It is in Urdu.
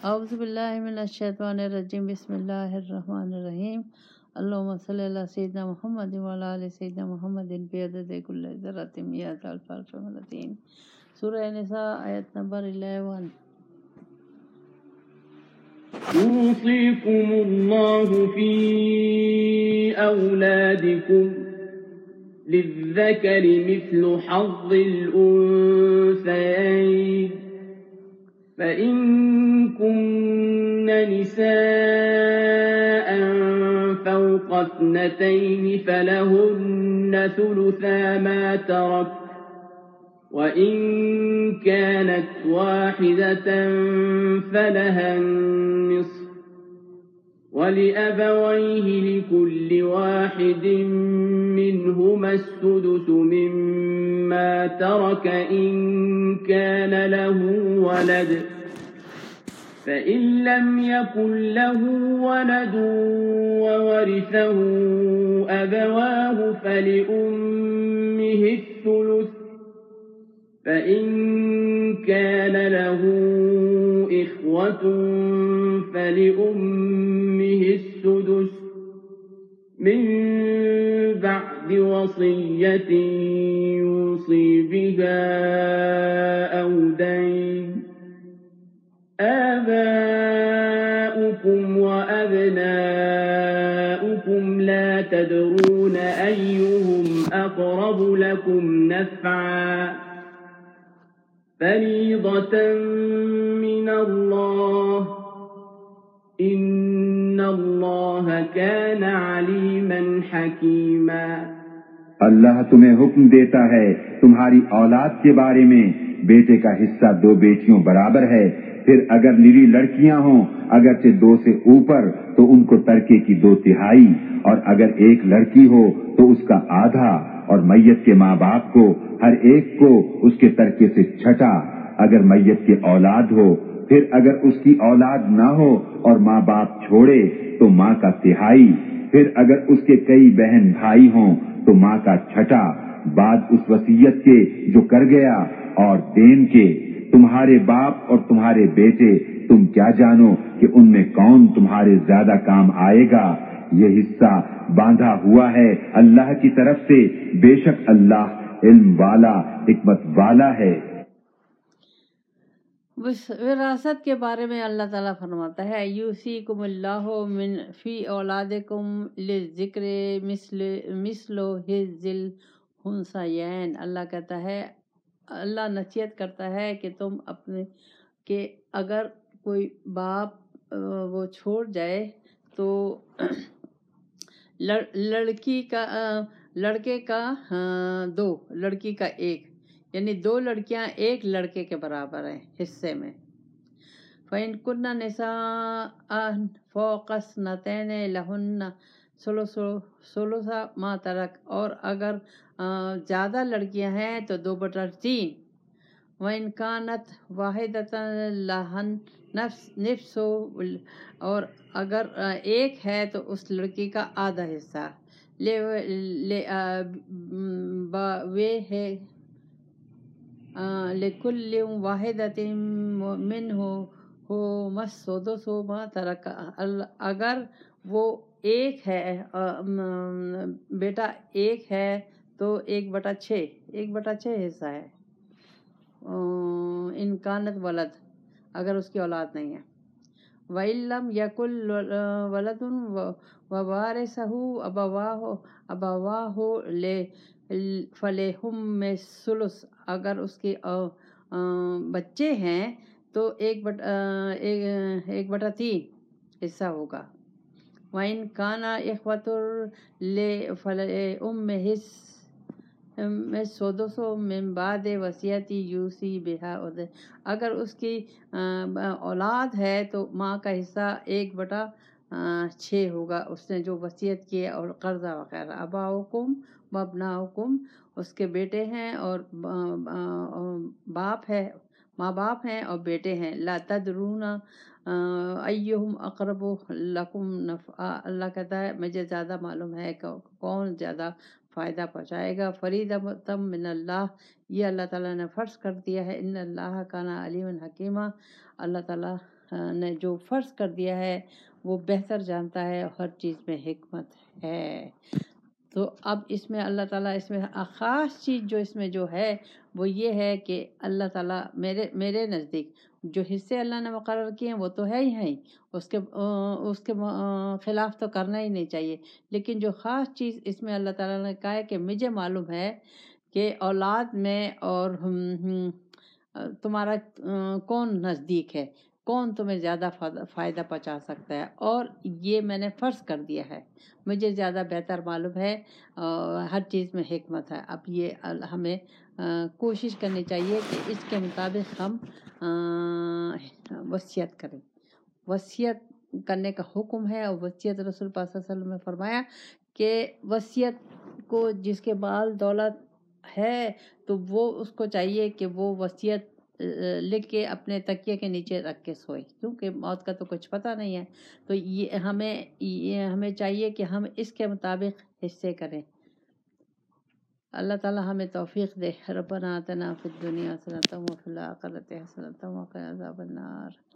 اعوذ باللہ من الشیطان الرجیم، بسم اللہ الرحمن الرحیم۔ اللہم صلی علی سیدنا محمد وعلی آل سیدنا محمد بعدد کل ذرۃ مئات الف الف مرتين۔ سورہ نساء آیت نمبر 11۔ يوصيكم الله في أولادكم للذكر مثل حظ الأنثيين، فإن كن نساء فوق اثنتين فلهن ثلثا ما ترك، وإن كانت واحدة فلها النصف، ولأبويه لكل واحد منهما السدس مما ترك إن كان له ولد، فإن لم يكن له ولد وورثه أبواه فلأمه الثلث، فإن كان له إخوة فلأمه السدس من بعد وصية يوصي بها أو دين، آباؤكم وأبناؤكم لا تدرون أيهم أقرب لكم نفعا، فريضة من الله، إن الله كان عليما حكيما۔ اللہ تمہیں حکم دیتا ہے تمہاری اولاد کے بارے میں، بیٹے کا حصہ 2 بیٹیوں برابر ہے، پھر اگر نری لڑکیاں ہوں اگرچہ 2 سے اوپر تو ان کو ترکے کی 2/3، اور اگر ایک لڑکی ہو تو اس کا آدھا، اور میت کے ماں باپ کو ہر ایک کو اس کے ترکے سے 1/6 اگر میت کے اولاد ہو، پھر اگر اس کی اولاد نہ ہو اور ماں باپ چھوڑے تو ماں کا 1/3، پھر اگر اس کے کئی بہن بھائی ہوں تو ماں کا 1/6 بعد اس وصیت کے جو کر گیا، اور دین کے تمہارے باپ اور تمہارے بیٹے، تم کیا جانو کہ ان میں کون تمہارے زیادہ کام آئے گا، یہ حصہ باندھا ہوا ہے اللہ کی طرف سے، بے شک اللہ علم والا حکمت والا ہے۔ وراثت کے بارے میں اللہ تعالیٰ فرماتا ہے، یوصیکم اللہ من فی اولادکم للذکر مثل حظ الانثیین۔ اللہ کہتا ہے، اللہ نصیحت کرتا ہے کہ تم اپنے کہ اگر کوئی باپ وہ چھوڑ جائے تو لڑکے کا 2، لڑکی کا 1، یعنی 2 لڑکیاں 1 لڑکے کے برابر ہیں حصے میں۔ فَإِن كُنَّ نِسَاءً فَوْقَ اثْنَتَيْنِ لَهُنَّ ثُلُثُ مَا تَرَكَ، اور اگر زیادہ لڑکیاں ہیں تو 2/3۔ وَإِن كَانَتْ وَاحِدَةً لَهَا النِّصْفُ، اور اگر 1 ہے تو اس لڑکی کا آدھا حصہ۔ لِكُلِّ وَاحِدَةٍ مِّنْهُمَا السُّدُسُ مَا تَرَكَ، اگر وہ 1 ہے، بیٹا 1 ہے تو 1/6 حصہ ہے۔ ان کانت ولد، اگر اس کی اولاد نہیں ہے۔ وَإِن لَّمْ يَكُن وَلَدٌ وَوَارِثُهُ أَبَوَاهُ فَلِأُمِّهِ الثُّلُثُ، اگر اس کے بچے ہیں تو 1/3 حصہ ہوگا۔ وَإِن كَانَ إِخْوَةٌ فَلِأُمِّهِ السُّدُسُ مِن بَعْدِ وَصِيَّةٍ يُوصِي بِهَا أَوْ دَيْنٍ، اگر اس کی اولاد ہے تو ماں کا حصہ 1/6 ہوگا، اس نے جو وصیت کی ہے اور قرضہ وغیرہ۔ آباؤکم وابناؤکم، اس کے بیٹے ہیں اور ماں باپ ہیں اور بیٹے ہیں۔ لا تدرون ایہم اقرب لکم نفعا، اللہ کہتا ہے مجھے زیادہ معلوم ہے کہ کون زیادہ فائدہ پہنچائے گا۔ فریضۃ من اللہ، یہ اللہ تعالیٰ نے فرض کر دیا ہے۔ ان اللہ کان علیما حکیما، اللہ تعالیٰ نے جو فرض کر دیا ہے وہ بہتر جانتا ہے، ہر چیز میں حکمت ہے۔ تو اب اس میں اللہ تعالیٰ اس میں خاص چیز جو اس میں جو ہے وہ یہ ہے کہ اللہ تعالیٰ میرے نزدیک جو حصے اللہ نے مقرر کیے ہیں وہ تو ہے ہی اس کے خلاف تو کرنا ہی نہیں چاہیے، لیکن جو خاص چیز اس میں اللہ تعالیٰ نے کہا ہے کہ مجھے معلوم ہے کہ اولاد میں اور تمہارا کون نزدیک ہے، کون تمہیں زیادہ فائدہ پہنچا سکتا ہے، اور یہ میں نے فرض کر دیا ہے، مجھے زیادہ بہتر معلوم ہے، ہر چیز میں حکمت ہے۔ اب یہ ہمیں کوشش کرنی چاہیے کہ اس کے مطابق ہم وصیت کریں۔ وصیت کرنے کا حکم ہے، اور وصیت رسول پاک صلی اللہ علیہ وسلم نے فرمایا کہ وصیت کو جس کے مال دولت ہے تو وہ اس کو چاہیے کہ وہ وصیت لکھ کے اپنے تکیے کے نیچے رکھ کے سوئے، کیونکہ موت کا تو کچھ پتہ نہیں ہے۔ تو یہ ہمیں چاہیے کہ ہم اس کے مطابق حصے کریں۔ اللہ تعالیٰ ہمیں توفیق دے۔ ربنا آتنا فی الدنیا حسنۃ وفی الآخرۃ حسنۃ وقنا عذاب النار۔